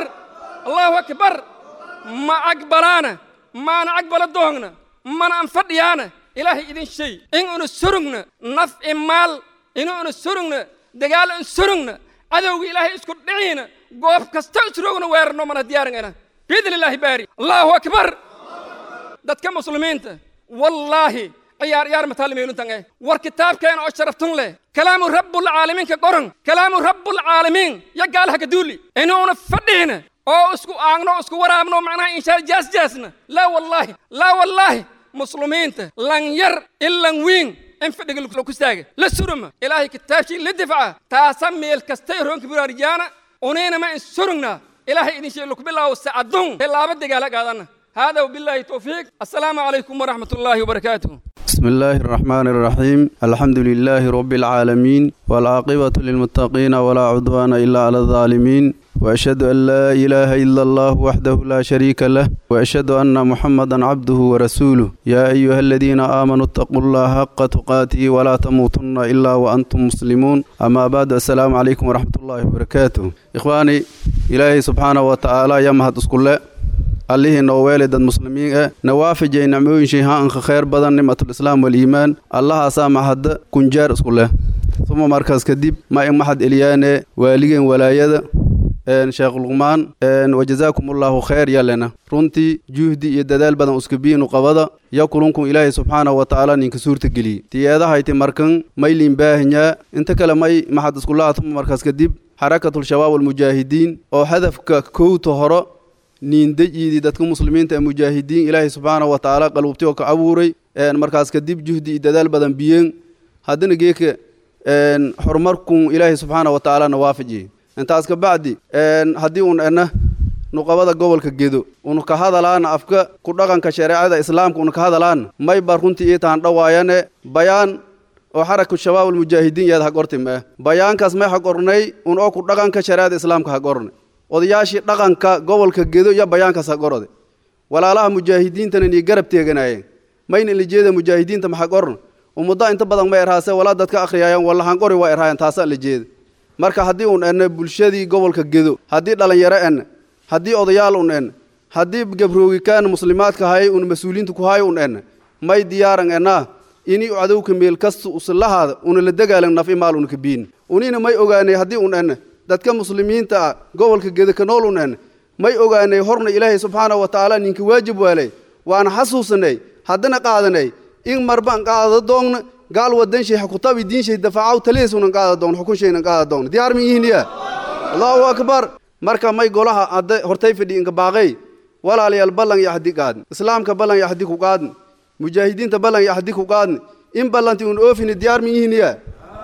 أكبر ما أقبلان ما أنا أقبل الدهنا ما أنا أنفديانا إلهي إذن شيء إن أنسرنا نف إمال إن أنسرنا دجال أنسرنا عدو إلهي اسكت دعينا قف كستأسرنا ويرنا من ديارنا بإذن الله باري الله أكبر دت كم مسلمين والله عيار مثال ميلون تانعه والكتاب كان أشرفتون له كلام رب العالمين كقرن كلام رب العالمين يقالها كدولي إنه نفدينا أو اسكو أعنو اسكو ورامنو معناه إن شاء جاسنا لا والله مسلمين لن ير إلا وين انفدق لكستاج للسرم إلهي كتاب شيء للدفاع تسمي الكستيرون كبير رجانا ونينا ما انسرنا إلهي إن شاء الله بالله والسعدون إلا بدك على قادنا هذا وبالله التوفيق السلام عليكم ورحمة الله وبركاته بسم الله الرحمن الرحيم الحمد لله رب العالمين والعاقبة للمتقين ولا عدوان إلا على الظالمين وأشهد أن لا إله إلا الله وحده لا شريك له وأشهد أن محمدا عبده ورسوله يا أيها الذين آمنوا اتقوا الله حق تقاته ولا تموتن إلا وأنتم مسلمون أما بعد السلام عليكم ورحمة الله وبركاته إخواني إلهي سبحانه وتعالى يمهد اسكله عليه نوالد المسلمين نوافج نعموين شيئا أنخ خير بدن نعمة الإسلام والإيمان الله سامح هذا كنجار اسكله ثم مركز كديب ما يمحد إليانه واليين ولايد شيخ لقمان وجزاكم الله خير يلنا runtii juhdi iyo dadaal badan uskabiinu qabada yakulunkum ilaahi subhanahu wa ta'ala ninka suurta gali tiyada hayti markan maylin baahnya inta kale may maxad isku laatmo markaas kadib harakatul shabaab wal mujaahidiin oo hadafka kooto horo niindajiidii dadka muslimiinta ee mujaahidiin ilaahay subxaanahu wa tacaala qaluubtiyoo ka abuuray markaas kadib juhdi iyo dadaal badan biyeen haddana geeka horumarkun ilaahay subxaanahu wa tacaalana waafajiyey intaas ka bacdi haddii uun ena nuqabada gobolka gedo unu ka hadalaana afka ku dhaqanka shareecada islaamka unu ka hadalaana may ba runtii ii tahan dhawaayane bayaan oo xaraka shabaab almujaahidiin yaad hag orti mee bayaankaas may hag ornay un oo ku dhaqanka shareecada islaamka hag ornay odayaashii dhaqanka gobolka gedo iyo bayaankaas hag orode walaalaha mujaahidiintana nii garab teeganaayeen mayna lijeeda mujaahidiinta maxag orna ummadda inta badan ma erhaase walaa dadka akhriyayaan wallahan qori waa erhaayaan taasaa lijeeda marka haddii un enne bulshadii gobolka gedo haddii dhalinyaro enne haddii odayaal un enne haddii gabroogikaan muslimaadka hayay un mas-uuliyiinta ku hayo un enne may diyaaran enaa ini cadowka meel kasta usilahaada una la dagaalan naf imaal una ka biin unina may ogaanay haddii un enne dadka muslimiinta ah gobolka gedo ka nool un enne may ogaanay horna ilaahay subxaanahu wa tacaala ninka waajib waalay waana xasuusanay haddana qaadanay in marban qaado doogna gaal wadan shay xukutabi diin shay dafaacaw taliis unan qaado doon xukun shaynan qaado doon diyaar min yihiin allahu akbar marka may golaha adda hortay fadhi inka baaqay walaalayaal ballan iyo hadii qaadn islaamka ballan iyo hadii ku qaadn mujaahidiinta ballan iyo hadii ku qaadn in ballanti un oofin diyaar min yihiin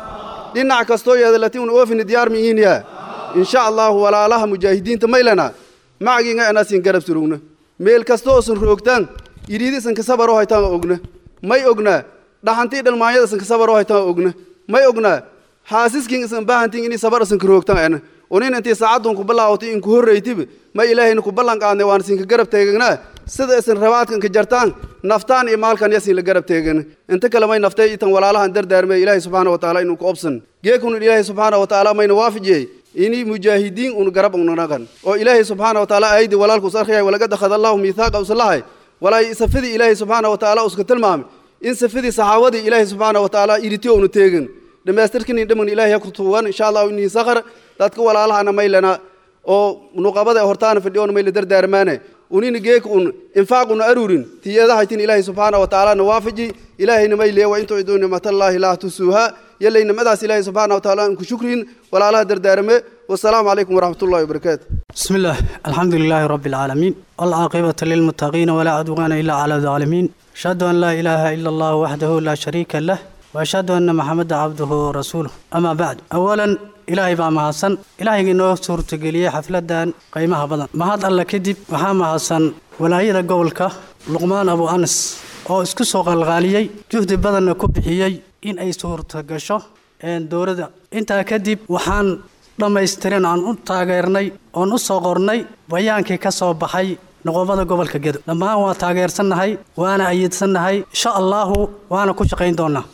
dhinac kasto yeedalati un oofin diyaar min yihiin insha Allah walaalaha mujaahidiinta maylana macagiinga anaasin garab surugna meel kasto sun roogtaan iriidisan ka sabaro haytaan ogna may ogna dhaxantii dhalmaanyadasan ka sabaro haytaan ogna may ogna xaasiskin isan baahantiin inay sabarasan ka roogtaan ana onin intii saacadun ku bilaawtay in ku horreeytib may ilaahayna ku ballan qaadnay waan siin ka garab teegnaa sida isan rabaadkan ka jartaan naftaan iyo maalkan yasin la garab teegan inta kale may naftay itan walaalahan dardaarmay ilaahay subxaanahu wa tacaala inuu ku obsan geekun ilaahay subxaanahu wa tacaala mayna waafijiyey ini mujaahidiin un garab ugnaqan oo ilaahay subxaanahu wa tacaala aydi walaalku sarxiyay walaga dakhada allahu miithaaqa uslahay walaa safadii ilaahay subxaanahu wa tacaala uska tilmaamay in safadii saxaabadii ilaahay subxaanahu wa tacaala iritiyo unu teegan dhamaystirkanii dhaman ilaahay ku tuugan insha Allah inii sakhar dadka walaalahana maylana oo nuqabada hortaana fadhiyoon mayl dardaarmaane unina geek un infaaquna arurin tiyadaha tin ilaahay subxaanahu wa tacaala nawaafaji ilaahayna maylee wa intu iduna matallahi la tusuha يلينا مداس إلهي سبحانه وتعالى أنكم شكرين ولا الله دردارمه والسلام عليكم ورحمة الله وبركاته. بسم الله الحمد لله رب العالمين والعاقبة للمتقين ولا عدوان إلا على الظالمين. أشهد أن لا إله إلا الله وحده لا شريك له وأشهد أن محمد عبده ورسوله. أما بعد أولا إلهي بقى محسن إلهي إنه سورة قلية حفلة دان قيمها بدن ما هذا الله كذب وحام حسن ولا يدا قولك لقمان أبو أنس أو اسكسوق الغالية جهد بدن كبحيي in ay suurta gasho dowladda intaa kadib waxaan dhammaystirin aan u taageernay oon u soo qornay bayaankii ka soo baxay noqobada gobolka gedo dhammaan waa taageersannahay waana ayidsannahay insha allahu waana ku shaqayn doonaa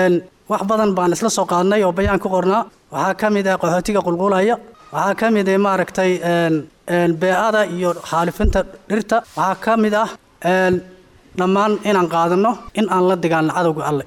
wax badan baan isla soo qaadnay oo bayaan ku qornaa waxaa ka mid ah qaxootiga qulqulaya waxaa ka mid ah maaragtay beecada iyo xaalifinta dhirta waxaa ka mid ah dhammaan inaan qaadano in aan la dagaalno cadowga alle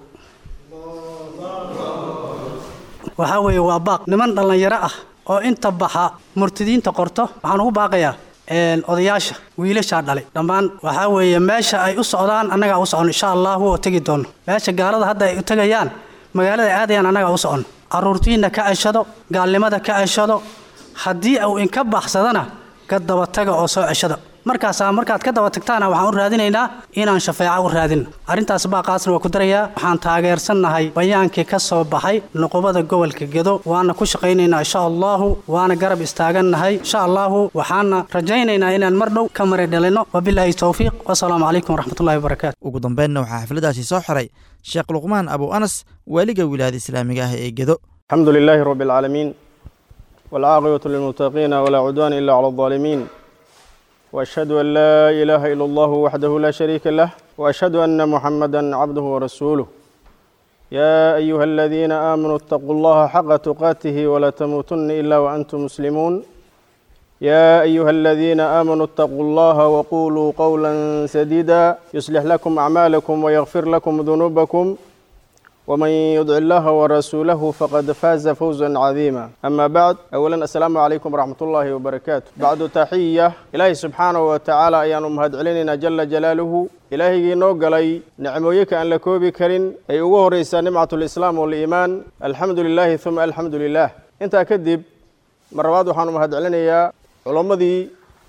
waxaa weeye waa baaq niman dhallinyaro ah oo inta baxa murtidiinta qorto waxaan ugu baaqayaa odayaasha wiilashaa dhalay dhammaan waxaa weeye meesha ay u socdaan annagaa u socon insha allah wuu tegi doono meesha gaalada hadda ay u tegayaan magaalada aadayaan annagaa u socon carruurtiinna ka ceshado gaalnimada ka ceshado haddii uu inka baxsadana ka daba taga oo soo ceshada markaad ka daba tagtaana waxaan u raadinaynaa inaan shafeeco u raadin arrintaas baaqaasna waa ku darayaa waxaan taageersannahay bayaankii ka soo baxay noqobada gobolka gedo waana ku shaqaynaynaa insha allahu waana garab istaagannahay insha allahu waxaana rajaynaynaa inaan mar dhow ka mari dhalino wabilaahi towfiiq wasalaamu calaykum waraxmatullahi wabarakaatu ugu dambeynna waxaa xafladaasi soo xiray sheekh luqmaan abu anas waaliga wilaayada islaamiga ah ee gedo alxamdu lilaahi rabbi alcaalamiin waalcaaqibatu lilmuttaqiina walaa cudwaana ila cala alظaalimiin وأشهد أن لا إله إلا الله وحده لا شريك له وأشهد أن محمدا عبده ورسوله يا أيها الذين آمنوا اتقوا الله حق تقاته ولا تموتن إلا وأنتم مسلمون يا أيها الذين آمنوا اتقوا الله وقولوا قولا سديدا يصلح لكم أعمالكم ويغفر لكم ذنوبكم ومن يطع الله ورسوله فقد فاز فوزا عظيما أما بعد أولا السلام عليكم ورحمة الله وبركاته بعد تحية إلهي سبحانه وتعالى أيان أمهد علينا جل جلاله إلهي نوغلي نعمويك أن لكوبي كرين أي أوه رئيس نمعة الإسلام والإيمان الحمد لله ثم الحمد لله انت أكذب مرات وحان أمهد علينا يا علماء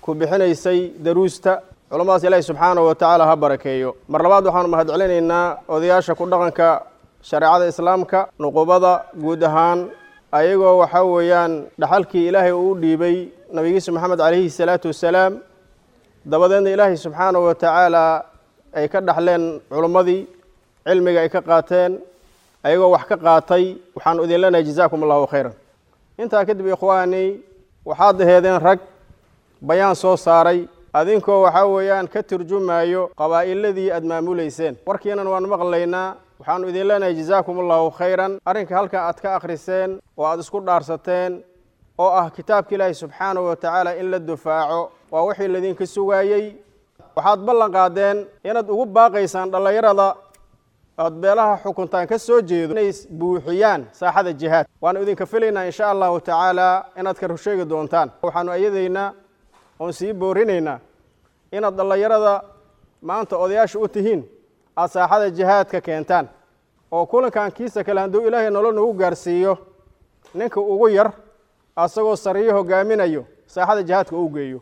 ku bixinaysay daruusta culummadaas ilaahay subxaanahu wa tacaala ha barakeeyo mar labaad waxaanu mahad celinaynaa odayaasha ku dhaqanka shareecada islaamka nuqubada guud ahaan ayagoo waxaa weeyaan dhaxalkii ilaahay uu dhiibay nabigiisa maxamed calayhi salaatu wasalaam dabadeedna ilaahay subxaanahu wa tacaala ay ka dhaxleen culummadii cilmiga ay ka qaateen ayagoo wax ka qaatay waxaanu idin leenahay jazaakum allahu khayran intaa kadib ikhwaani waxaad aheedeen rag bayaan soo saaray adinkoo waxaa weeyaan ka turjumayo qabaa'iladii aad maamulayseen warkiinan waan maqlaynaa waxaanu idin leenahay jazaakum allahu khayran arrinka halkaa aad ka akhriseen oo aad isku dhaarsateen oo ah kitaabka ilaahay subxaanahu wa tacaala in la dufaaco waa wixii laydinka sugaayey waxaad ballan qaadeen inaad ugu baaqaysaan dhallinyarada ood beelaha xukuntaan ka soo jeedo inay buuxiyaan saaxada jihaad waanu idinka filaynaa insha allahu tacaala inaad ka rusheegi doontaan waxaanu ayadaynaa oon sii boorinaynaa inaad dhallinyarada maanta odayaasha u tihiin aad saaxada jihaadka keentaan oo kulankan kiisa kale hadduu ilaahay nolol nagu gaarsiiyo ninka ugu yar asagoo sariyo hogaaminayo saaxada jihaadka uu geeyo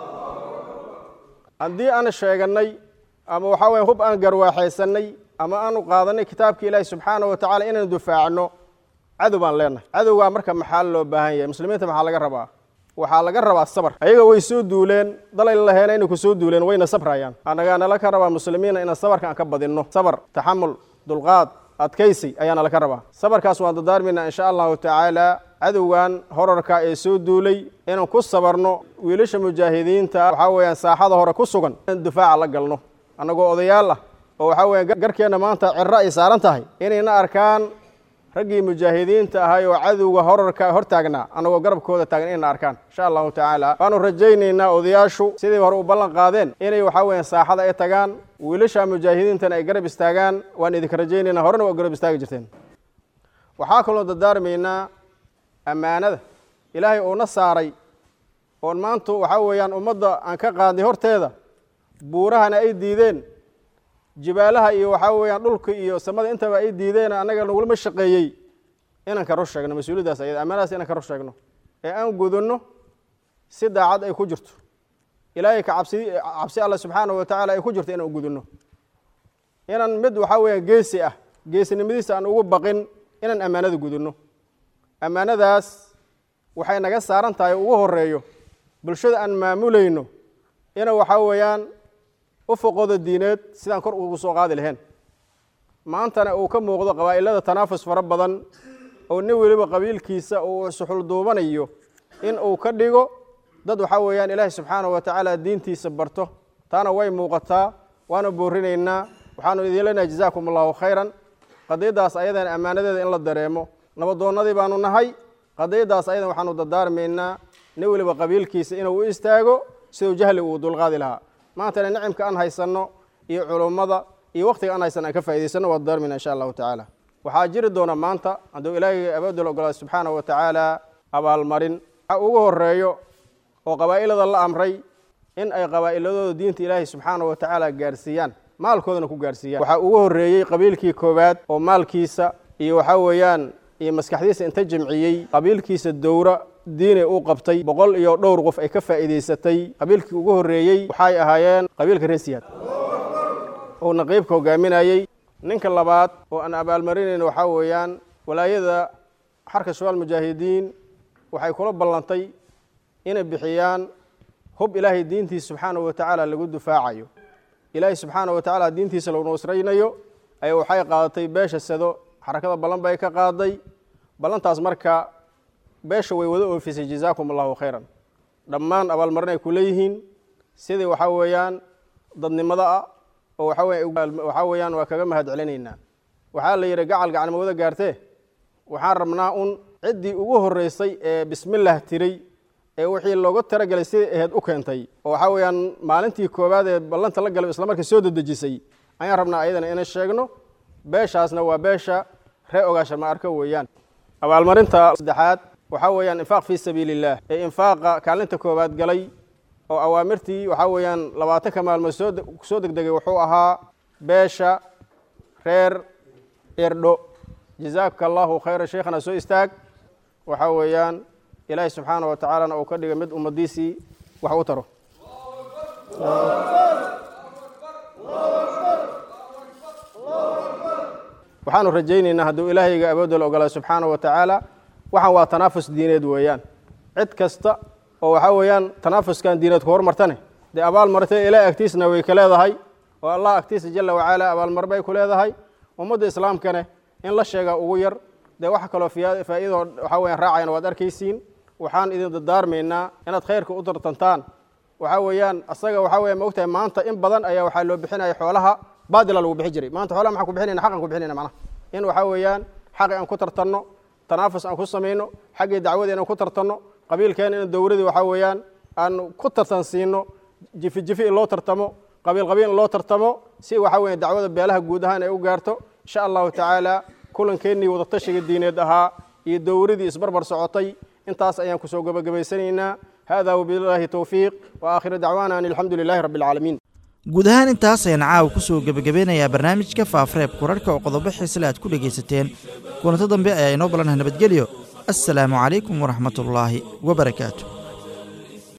haddii aan sheeganay ama waxaa weya hub aan garwaaxaysanay ama aanu qaadanay kitaabka ilaahay subxaanahu wa tacaala inaan dufaacno cadow baan leenahay cadowgaa marka maxaa loo baahan yahay muslimiinta maxaa laga rabaa waxaa laga rabaa sabar ayaga way soo duuleen dalay laheena inay ku soo duuleen wayna sabrayaan annagaa nala ka rabaa muslimiina inaan sabarka aan ka badinno sabar taxamul dulqaad adkaysi ayaa nala ka rabaa sabarkaas waan dadaarmaynaa insha allahu tacaala cadowgan horarka ee soo duulay inaan ku sabarno wiilasha mujaahidiinta waxaa weeyaan saaxada hore ku sugan in difaaca la galno annagoo odayaal ah oo waxaa weeyaan garkeenna maanta cirro ay saaran tahay inayna arkaan raggii mujaahidiinta ahay oo cadowga horarka hortaagnaa annagoo garabkooda taagan inayna arkaan insha allahu tacaala waanu rajaynaynaa odayaashu sidii hore u ballan qaadeen inay waxaa weeyaan saaxada ay tagaan wiilasha mujaahidiintana ay garab istaagaan waan idinka rajaynaynaa horena waa garab istaagi jirteen waxaa kaloo dadaarmaynaa ammaanada ilaahay uuna saaray oon maanta waxaa weeyaan ummadda aan ka qaadnay horteeda buurahana ay diideen jibaalaha iyo waxaa weeyaan dhulka iyo samada intaba ay diideen annaga nagulama shaqeeyey inaan ka rur sheegno mas-uuliyaddaas ayada ammaanadaas inaan ka rur sheegno ee aan gudunno si daacad ay ku jirto ilaahay ka cabsi alla subxaanahu wa tacaala ay ku jirto inaan u gudunno inaan mid waxaa weeyaan geesi ah geesinimadiisa aan ugu baqin inaan ammaanada gudunno ammaanadaas waxay naga saaran tahay ugu horeeyo bulshada aan maamulayno ina waxaa weeyaan ufuqooda diineed sidaan kor ugu soo qaadi lahayn maantana uu ka muuqdo qabaa'ilada tanaafus fara badan oo nin weliba qabiilkiisa uu suxulduubanayo in uu ka dhigo dad waxaa weeyaan ilaahay subxaanahu wa tacaala diintiisa barto taana way muuqataa waana boorinaynaa waxaanu idin leenahay jazaakum allahu khayran qadiyaddaas ayadan ammaanadeeda in la dareemo nabadoonnadii baanu nahay qadiyaddaas ayadan waxaanu dadaarmaynaa nin weliba qabiilkiisa inuu u istaago siduu jahli uu dulqaadi lahaa maantana nicimka aan haysanno iyo culummada iyo wakhtiga aan haysanno aan ka faa'iidaysanno waa dadaarmayna insha allahu tacaala waxaa jiri doona maanta hadduu ilaahay abaadul ogolaada subxaanahu wa tacaala abaalmarin waxa ugu horeeyo oo qabaa'ilada la amray in ay qabaa'iladooda diinta ilaahay subxaanahu wa tacaala gaarsiiyaan maalkoodana ku gaarsiiyaan waxaa ugu horreeyey qabiilkii koowaad oo maalkiisa iyo waxaa weeyaan iyo maskaxdiisa inta jamciyey qabiilkiisa dowra diinay uu qabtay 100 iyo dhowr qof ay ka faa'iidaysatay qabiilkii ugu horreeyey waxay ahaayeen qabiilka reer Siyaad oo naqiibka hogaaminayay ninka labaad oo aan abaalmarinayno waxaa weeyaan walaayada xarka shabaal mujaahidiin waxay kula ballantay inay bixiyaan hub ilaahay diintiisa subxaanahu wa tacaala lagu difaacayo ilaahay subxaanahu wa tacaala diintiisa lagu nusraynayo ay waxay qaadatay beesha sado xarakada ballan bay ka qaaday ballantaas marka beesha way wada oofisay jazaakum allahu khayran dhammaan abaalmarin ay ku leeyihiin sidii waxaa weeyaan dadnimada ah oo waxaa weeyaan waa kaga mahad celinaynaa waxaa la yidhi gacal gacalma wada gaartee waxaan rabnaa un ciddii ugu horreysay ee bismillaah tiray ee wixii looga talagalay sidii ahayd u keentay oo waxaa weeyaan maalintii koowaad ee ballanta la galay isla markii soo dedejisay ayaan rabnaa ayadana inay sheegno beeshaasna waa beesha ree ogaasha ma arka weeyaan abaalmarinta saddexaad waxaa weeyaan infaaq fii sabiilillaah ee infaaqa kaalinta koowaad galay oo awaamirtii waxaa weeyaan 20 maalmood soo degdegay wuxuu ahaa beesha reer irdho jazaaka allahu khayra sheikhana soo istaag waxaa weeyaan ilaahay subxaanahu wa tacaalana uu ka dhigay mid ummadiisii wax u taro waxaanu rajaynaynaa hadduu ilaahayga awoodda la ogolaa subxaanahu wa tacaala waxaan waa tanaafus diineed weeyaan cid kasta oo waxaa weeyaan tanaafuskan diineed ku hormartane dee abaalmartay ilaahay agtiisna way ka leedahay oo allah agtiisa jalla wacala abaalmar bay ku leedahay ummadda islaamkane in la sheega ugu yar dee waxa kaloo faa'iido waxaa weeyaan raacayana waad arkaysiin waxaan idin dardaarmaynaa inaad khayrka u tartantaan waxaa weeyaan asaga waxaa weeyaan ma ogtahay maanta in badan ayaa waxaa loo bixinaya xoolaha baadila lagu bixi jiray maanta xoolaha maxaan ku bixinayna xaqan ku bixinayna macnaha in waxaa weeyaan xaqi aan ku tartanno tanaafus aan ku samayno xaggii dacwadii aan ku tartanno qabiilkeena in dowladii waxaa weeyaan aan ku tartan siino jifi jifi in loo tartamo qabiil qabiil in loo tartamo si waxaa weeyaan dacwada beelaha guud ahaan ay u gaarto insha allahu tacaala kulankeenii wadatashiga diineed ahaa iyo dowladii isbarbar socotay intaas ayaan kusoo gabagabaysanaynaa hada wabilaahi towfiiq wa aakhiru dacwaana an alxamdu lilaahi rabbi alcaalamiin guud ahaan intaas ayaan caawa ku soo gebagabeynayaa barnaamijka faafareeb kurarhka oo qodobo xiisle aad ku dhegaysateen kulanto dambe ayaa inoo ballanah nabadgelyo assalaamu calaykum waraxmatullaahi wabarakaatu